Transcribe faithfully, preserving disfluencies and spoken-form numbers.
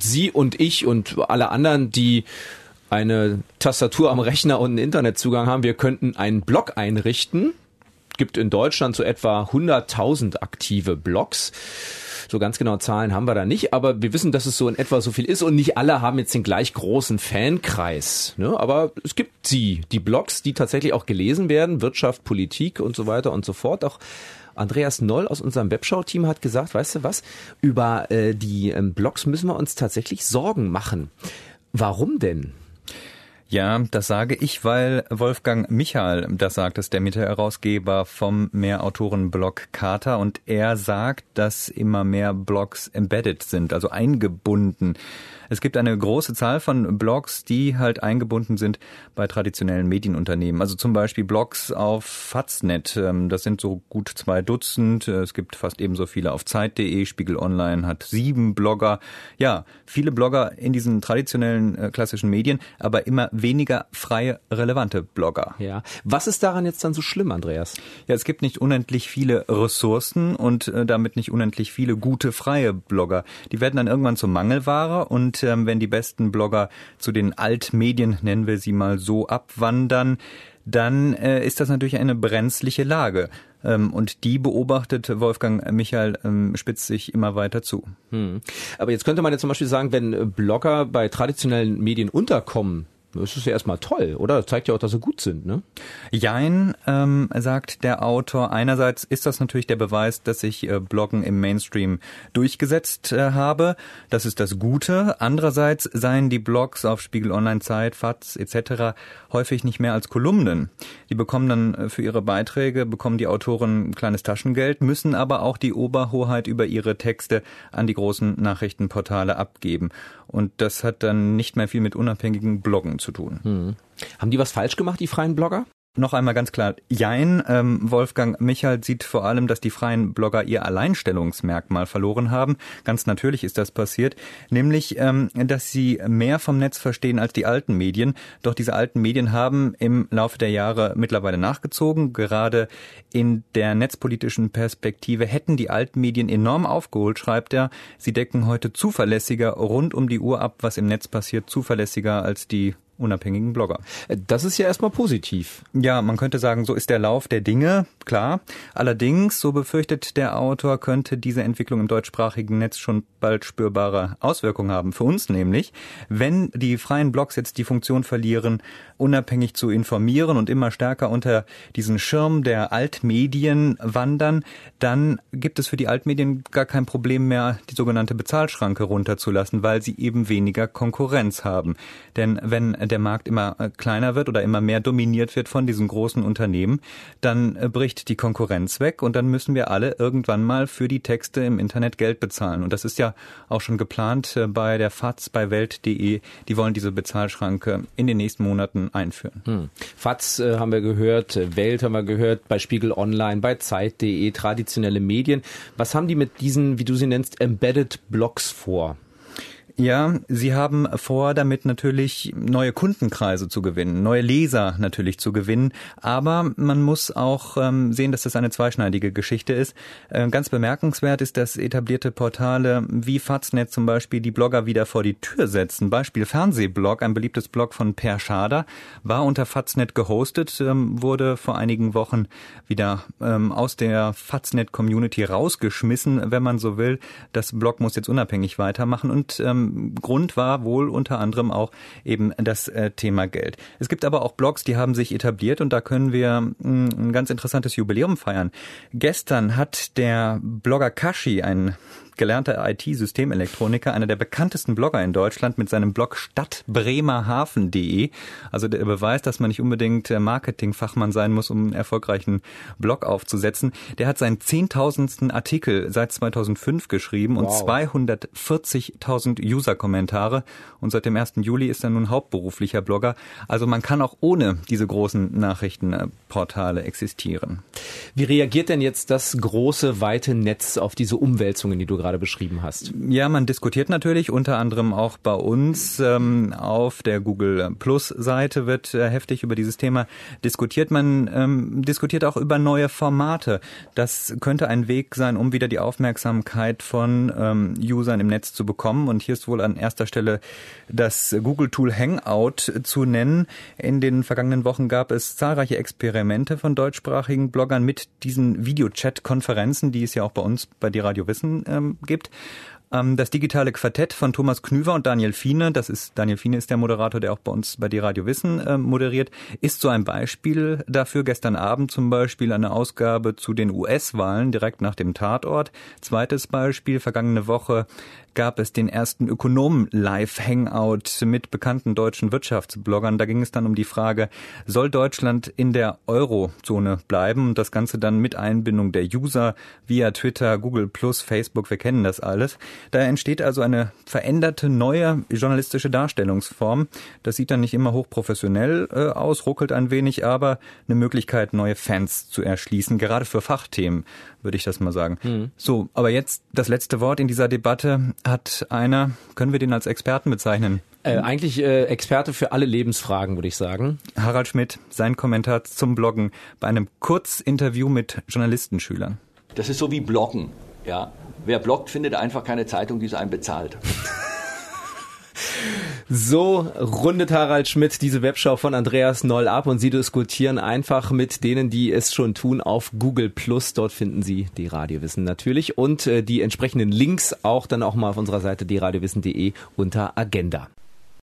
Sie und ich und alle anderen, die eine Tastatur am Rechner und einen Internetzugang haben, wir könnten einen Blog einrichten. Gibt in Deutschland so etwa hunderttausend aktive Blogs. So ganz genaue Zahlen haben wir da nicht, aber wir wissen, dass es so in etwa so viel ist und nicht alle haben jetzt den gleich großen Fankreis. Ne? Aber es gibt sie, die Blogs, die tatsächlich auch gelesen werden, Wirtschaft, Politik und so weiter und so fort. Auch Andreas Noll aus unserem Webschau-Team hat gesagt, weißt du was, über äh, die ähm, Blogs müssen wir uns tatsächlich Sorgen machen. Warum denn? Ja, das sage ich, weil Wolfgang Michal das sagt, ist der Mitherausgeber vom Mehrautorenblog Charta, und er sagt, dass immer mehr Blogs embedded sind, also eingebunden. Es gibt eine große Zahl von Blogs, die halt eingebunden sind bei traditionellen Medienunternehmen. Also zum Beispiel Blogs auf Faznet, das sind so gut zwei Dutzend. Es gibt fast ebenso viele auf Zeit punkt de. Spiegel Online hat sieben Blogger. Ja, viele Blogger in diesen traditionellen klassischen Medien, aber immer weniger freie, relevante Blogger. Ja. Was ist daran jetzt dann so schlimm, Andreas? Ja, es gibt nicht unendlich viele Ressourcen und damit nicht unendlich viele gute, freie Blogger. Die werden dann irgendwann zur Mangelware, und wenn die besten Blogger zu den Altmedien, nennen wir sie mal so, abwandern, dann äh, ist das natürlich eine brenzliche Lage. Ähm, und die beobachtet Wolfgang Michal, ähm, spitzt sich immer weiter zu. Hm. Aber jetzt könnte man ja zum Beispiel sagen, wenn Blogger bei traditionellen Medien unterkommen, das ist ja erstmal toll, oder? Das zeigt ja auch, dass sie gut sind, ne? Jein, ähm, sagt der Autor. Einerseits ist das natürlich der Beweis, dass ich äh, Bloggen im Mainstream durchgesetzt äh, habe. Das ist das Gute. Andererseits seien die Blogs auf Spiegel Online, Zeit, Faz et cetera häufig nicht mehr als Kolumnen. Die bekommen dann äh, für ihre Beiträge, bekommen die Autoren ein kleines Taschengeld, müssen aber auch die Oberhoheit über ihre Texte an die großen Nachrichtenportale abgeben. Und das hat dann nicht mehr viel mit unabhängigen Bloggen zu tun. Hm. Haben die was falsch gemacht, die freien Blogger? Noch einmal ganz klar, jein. Ähm, Wolfgang Michal sieht vor allem, dass die freien Blogger ihr Alleinstellungsmerkmal verloren haben. Ganz natürlich ist das passiert, nämlich, ähm, dass sie mehr vom Netz verstehen als die alten Medien. Doch diese alten Medien haben im Laufe der Jahre mittlerweile nachgezogen. Gerade in der netzpolitischen Perspektive hätten die alten Medien enorm aufgeholt, schreibt er. Sie decken heute zuverlässiger rund um die Uhr ab, was im Netz passiert, zuverlässiger als die unabhängigen Blogger. Das ist ja erstmal positiv. Ja, man könnte sagen, so ist der Lauf der Dinge, klar. Allerdings, so befürchtet der Autor, könnte diese Entwicklung im deutschsprachigen Netz schon bald spürbare Auswirkungen haben. Für uns nämlich, wenn die freien Blogs jetzt die Funktion verlieren, unabhängig zu informieren und immer stärker unter diesen Schirm der Altmedien wandern, dann gibt es für die Altmedien gar kein Problem mehr, die sogenannte Bezahlschranke runterzulassen, weil sie eben weniger Konkurrenz haben. Denn wenn der Markt immer kleiner wird oder immer mehr dominiert wird von diesen großen Unternehmen, dann bricht die Konkurrenz weg und dann müssen wir alle irgendwann mal für die Texte im Internet Geld bezahlen. Und das ist ja auch schon geplant bei der Faz, bei Welt punkt de. Die wollen diese Bezahlschranke in den nächsten Monaten einführen. Hm. Faz äh, haben wir gehört, Welt haben wir gehört, bei Spiegel Online, bei Zeit punkt de, traditionelle Medien. Was haben die mit diesen, wie du sie nennst, Embedded Blogs vor? Ja, sie haben vor, damit natürlich neue Kundenkreise zu gewinnen, neue Leser natürlich zu gewinnen. Aber man muss auch ähm, sehen, dass das eine zweischneidige Geschichte ist. Äh, ganz bemerkenswert ist, dass etablierte Portale wie Faznet zum Beispiel die Blogger wieder vor die Tür setzen. Beispiel Fernsehblog, ein beliebtes Blog von Per Schader, war unter Faznet gehostet, ähm, wurde vor einigen Wochen wieder ähm, aus der Faznet-Community rausgeschmissen, wenn man so will. Das Blog muss jetzt unabhängig weitermachen und ähm, Grund war wohl unter anderem auch eben das äh, Thema Geld. Es gibt aber auch Blogs, die haben sich etabliert, und da können wir mh, ein ganz interessantes Jubiläum feiern. Gestern hat der Blogger Kashi, ein gelernter I T-Systemelektroniker, einer der bekanntesten Blogger in Deutschland, mit seinem Blog stadtbremerhaven punkt de, also der Beweis, dass man nicht unbedingt Marketingfachmann sein muss, um einen erfolgreichen Blog aufzusetzen. Der hat seinen zehntausendsten Artikel seit zweitausendfünf geschrieben und wow. zweihundertvierzigtausend User-Kommentare, und seit dem ersten Juli ist er nun hauptberuflicher Blogger. Also man kann auch ohne diese großen Nachrichtenportale existieren. Wie reagiert denn jetzt das große, weite Netz auf diese Umwälzungen, die du gerade beschrieben hast? Ja, man diskutiert natürlich, unter anderem auch bei uns ähm, auf der Google Plus Seite wird äh, heftig über dieses Thema diskutiert. Man ähm, diskutiert auch über neue Formate. Das könnte ein Weg sein, um wieder die Aufmerksamkeit von ähm, Usern im Netz zu bekommen. Und hier ist ist wohl an erster Stelle das Google-Tool Hangout zu nennen. In den vergangenen Wochen gab es zahlreiche Experimente von deutschsprachigen Bloggern mit diesen Videochat-Konferenzen, die es ja auch bei uns bei die Radio Wissen ähm, gibt. Das digitale Quartett von Thomas Knüver und Daniel Fiene, das ist, Daniel Fiene ist der Moderator, der auch bei uns bei die Radio Wissen äh, moderiert, ist so ein Beispiel dafür. Gestern Abend zum Beispiel eine Ausgabe zu den U S-Wahlen direkt nach dem Tatort. Zweites Beispiel, vergangene Woche gab es den ersten Ökonomen-Live-Hangout mit bekannten deutschen Wirtschaftsbloggern. Da ging es dann um die Frage, soll Deutschland in der Eurozone bleiben? Und das Ganze dann mit Einbindung der User via Twitter, Google Plus, Facebook, wir kennen das alles. Da entsteht also eine veränderte, neue journalistische Darstellungsform. Das sieht dann nicht immer hochprofessionell äh, aus, ruckelt ein wenig, aber eine Möglichkeit, neue Fans zu erschließen, gerade für Fachthemen, würde ich das mal sagen. Hm. So, aber jetzt das letzte Wort in dieser Debatte hat einer, können wir den als Experten bezeichnen? Äh, eigentlich äh, Experte für alle Lebensfragen, würde ich sagen. Harald Schmidt, sein Kommentar zum Bloggen bei einem Kurzinterview mit Journalistenschülern. Das ist so wie Bloggen, ja. Wer bloggt, findet einfach keine Zeitung, die es einem bezahlt. So rundet Harald Schmidt diese Webschau von Andreas Noll ab und Sie diskutieren einfach mit denen, die es schon tun, auf Google Plus. Dort finden Sie die Radiowissen natürlich und äh, die entsprechenden Links auch dann auch mal auf unserer Seite die radiowissen punkt de unter Agenda.